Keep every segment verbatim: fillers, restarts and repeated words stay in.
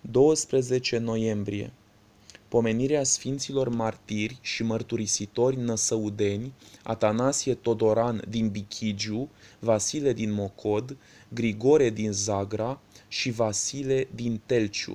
douăsprezece noiembrie. Pomenirea sfinților martiri și mărturisitori năsăudeni, Atanasie Todoran din Bichigiu, Vasile din Mocod, Grigore din Zagra și Vasile din Telciu.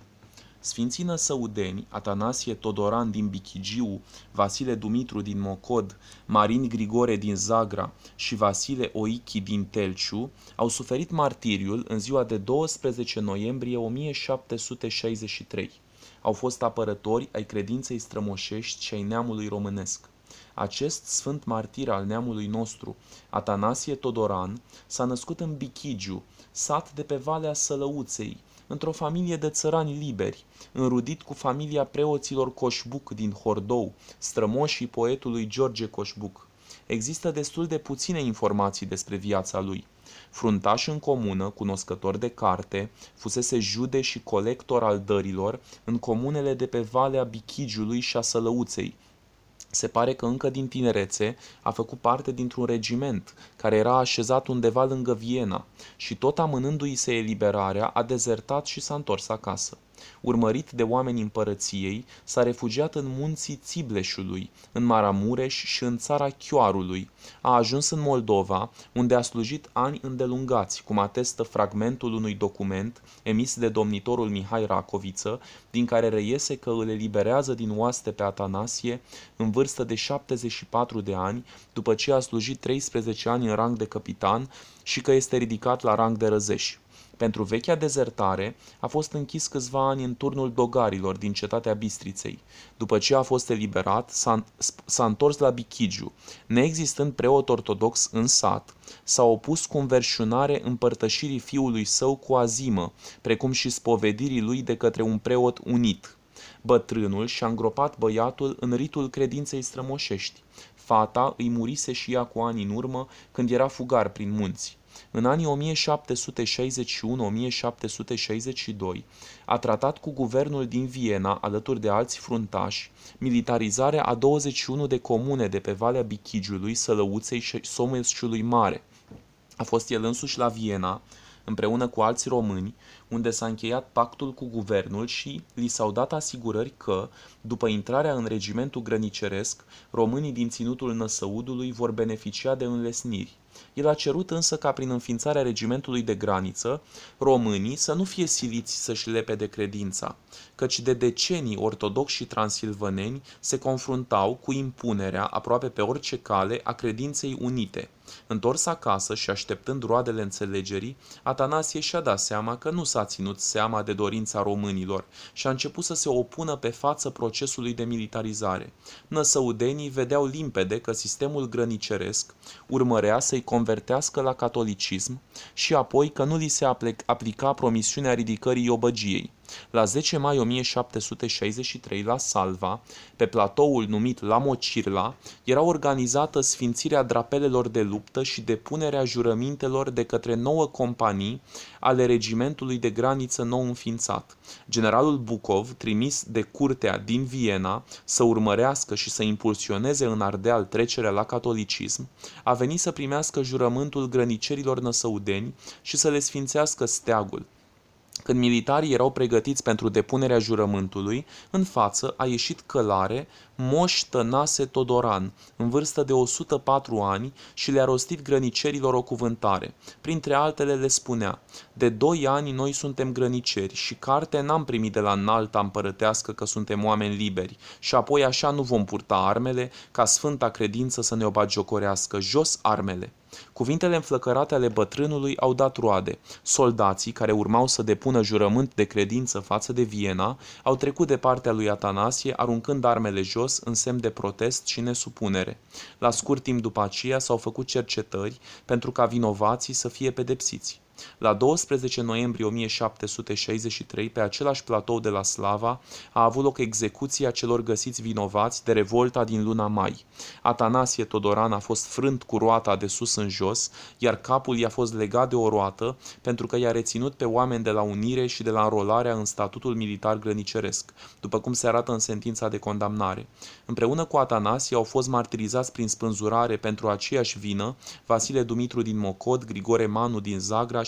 Sfinții năsăudeni, Atanasie Todoran din Bichigiu, Vasile Dumitru din Mocod, Marin Grigore din Zagra și Vasile Oichi din Telciu, au suferit martiriul în ziua de douăsprezece noiembrie o mie șapte sute șaizeci și trei. Au fost apărători ai credinței strămoșești și ai neamului românesc. Acest sfânt martir al neamului nostru, Atanasie Todoran, s-a născut în Bichigiu, sat de pe Valea Sălăuței, într-o familie de țărani liberi, înrudit cu familia preoților Coșbuc din Hordou, strămoșii poetului George Coșbuc. Există destul de puține informații despre viața lui. Fruntaș în comună, cunoscător de carte, fusese jude și colector al dărilor în comunele de pe Valea Bichigiului și a Sălăuței. Se pare că încă din tinerețe a făcut parte dintr-un regiment care era așezat undeva lângă Viena și tot amânându-i se eliberarea a dezertat și s-a întors acasă. Urmărit de oamenii împărăției, s-a refugiat în munții Țibleșului, în Maramureș și în țara Chioarului. A ajuns în Moldova, unde a slujit ani îndelungați, cum atestă fragmentul unui document emis de domnitorul Mihai Racoviță, din care reiese că îl eliberează din oaste pe Atanasie în vârstă de șaptezeci și patru de ani, după ce a slujit treisprezece ani în rang de capitan și că este ridicat la rang de răzeș. Pentru vechea dezertare a fost închis câțiva ani în turnul dogarilor din cetatea Bistriței. După ce a fost eliberat, s-a, s-a întors la Bichigiu. Neexistând preot ortodox în sat, s-a opus cu înverșunare împărtășirii fiului său cu azimă, precum și spovedirii lui de către un preot unit. Bătrânul și-a îngropat băiatul în ritul credinței strămoșești. Fata îi murise și ea cu ani în urmă, când era fugar prin munți. În anii o mie șapte sute șaizeci și unu - o mie șapte sute șaizeci și doi a tratat cu guvernul din Viena, alături de alți fruntași, militarizarea a douăzeci și unu de comune de pe Valea Bichigiului, Sălăuței și Someșului Mare. A fost el însuși la Viena, împreună cu alți români, unde s-a încheiat pactul cu guvernul și li s-au dat asigurări că, după intrarea în regimentul grăniceresc, românii din ținutul Năsăudului vor beneficia de înlesniri. El a cerut însă ca prin înființarea regimentului de graniță, românii să nu fie siliți să-și lepede credința, căci de decenii ortodoxi și transilvaneni se confruntau cu impunerea, aproape pe orice cale, a credinței unite. Întors acasă și așteptând roadele înțelegerii, Atanasie și-a dat seama că nu s-a ținut seama de dorința românilor și a început să se opună pe față procesului de militarizare. Năsăudenii vedeau limpede că sistemul grăniceresc urmărea să-i convertească la catolicism și apoi că nu li se aplica promisiunea ridicării iobăgiei. La zece mai o mie șapte sute șaizeci și trei, la Salva, pe platoul numit La Mocirla, era organizată sfințirea drapelelor de luptă și depunerea jurămintelor de către nouă companii ale regimentului de graniță nou înființat. Generalul Bucov, trimis de curtea din Viena să urmărească și să impulsioneze în Ardeal trecerea la catolicism, a venit să primească jurământul grănicerilor năsăudeni și să le sfințească steagul. Când militarii erau pregătiți pentru depunerea jurământului, în față a ieșit călare Moș Tănase Todoran, în vârstă de o sută patru ani, și le-a rostit grănicerilor o cuvântare. Printre altele le spunea: de doi ani noi suntem grăniceri și carte n-am primit de la înalta împărătească că suntem oameni liberi și apoi așa nu vom purta armele, ca sfânta credință să ne o bagiocorească. Jos armele! Cuvintele înflăcărate ale bătrânului au dat roade. Soldații, care urmau să depună jurământ de credință față de Viena, au trecut de partea lui Atanasie, aruncând armele jos în semn de protest și nesupunere. La scurt timp după aceea s-au făcut cercetări pentru ca vinovații să fie pedepsiți. La douăsprezece noiembrie o mie șapte sute șaizeci și trei, pe același platou de la Slava, a avut loc execuția celor găsiți vinovați de revolta din luna mai. Atanasie Todoran a fost frânt cu roata de sus în jos, iar capul i-a fost legat de o roată pentru că i-a reținut pe oameni de la unire și de la înrolarea în statutul militar grăniceresc, după cum se arată în sentința de condamnare. Împreună cu Atanasie au fost martirizați prin spânzurare pentru aceeași vină Vasile Dumitru din Mocod, Grigore Manu din Zagra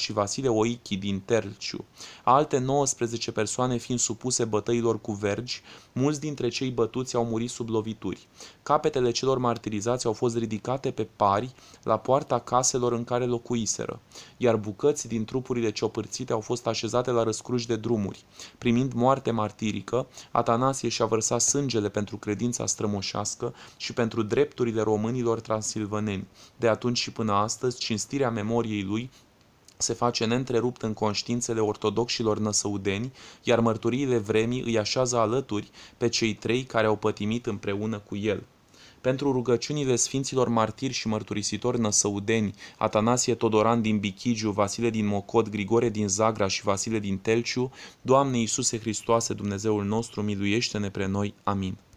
și Vasile Oichi din Terciu, alte nouăsprezece persoane fiind supuse bătăilor cu vergi, mulți dintre cei bătuți au murit sub lovituri. Capetele celor martirizați au fost ridicate pe pari la poarta caselor în care locuiseră, iar bucăți din trupurile ciopârțite au fost așezate la răscruci de drumuri. Primind moarte martirică, Atanasie și-a vărsat sângele pentru credința strămoșească și pentru drepturile românilor transilvaneni. De atunci și până astăzi, cinstirea memoriei lui se face neîntrerupt în conștiințele ortodoxilor năsăudeni, iar mărturiile vremii îi așează alături pe cei trei care au pătimit împreună cu el. Pentru rugăciunile sfinților martiri și mărturisitori năsăudeni, Atanasie Todoran din Bichigiu, Vasile din Mocod, Grigore din Zagra și Vasile din Telciu, Doamne Iisuse Hristoase, Dumnezeul nostru, miluiește-ne pre noi. Amin.